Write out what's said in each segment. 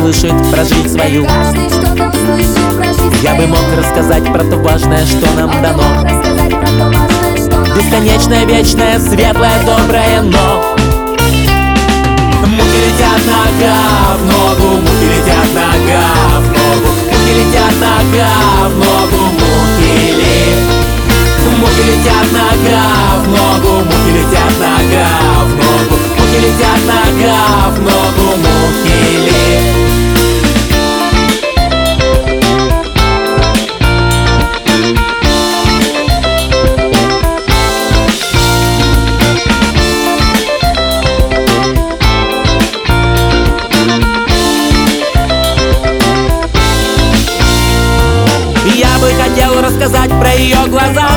услышит, прожить свою. Каждый что-то услышит, прожить Я бы свою. мог рассказать про то важное, что нам дано. Бесконечное, вечное, светлое, доброе, но мухи летят нога в ногу, мухи летят нога в ногу, мухи летят нога в ногу, мухи летят нога в ногу, мухи летят нога в ногу, мухи летят нога в ногу, мухи. Я бы хотел рассказать про ее глаза.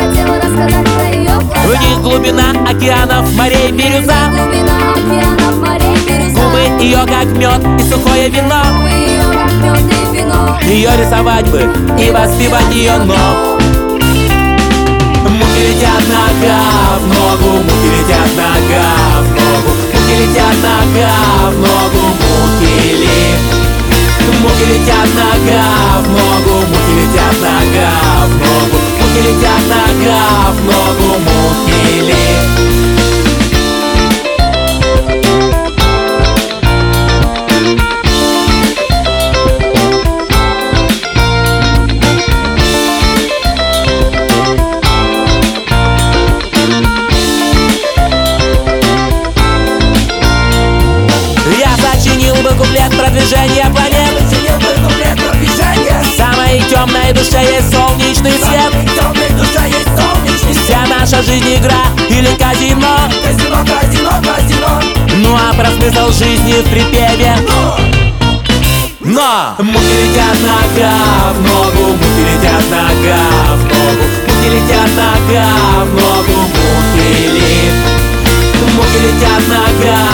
В них глубина океанов, морей, бирюза. Губы ее как мед и сухое вино. Ее рисовать бы и воспевать ее, но мухи летят нога в ногу, мухи летят нога в ногу, мухи летят нога в ногу, мухи. Мухи летят нога в ногу, мухи летят нога в ногу, мухи летят нога в ногу, мухи. Я сочинил бы куплет продвижения планет. В самой темной душе есть солнечный свет. Вся наша жизнь игра или казино. Ну а про смысл жизни в припеве. Но мухи летят нога в ногу, мухи летят нога в ногу, мухи летят нога в ногу, мухи. Мухи летят нога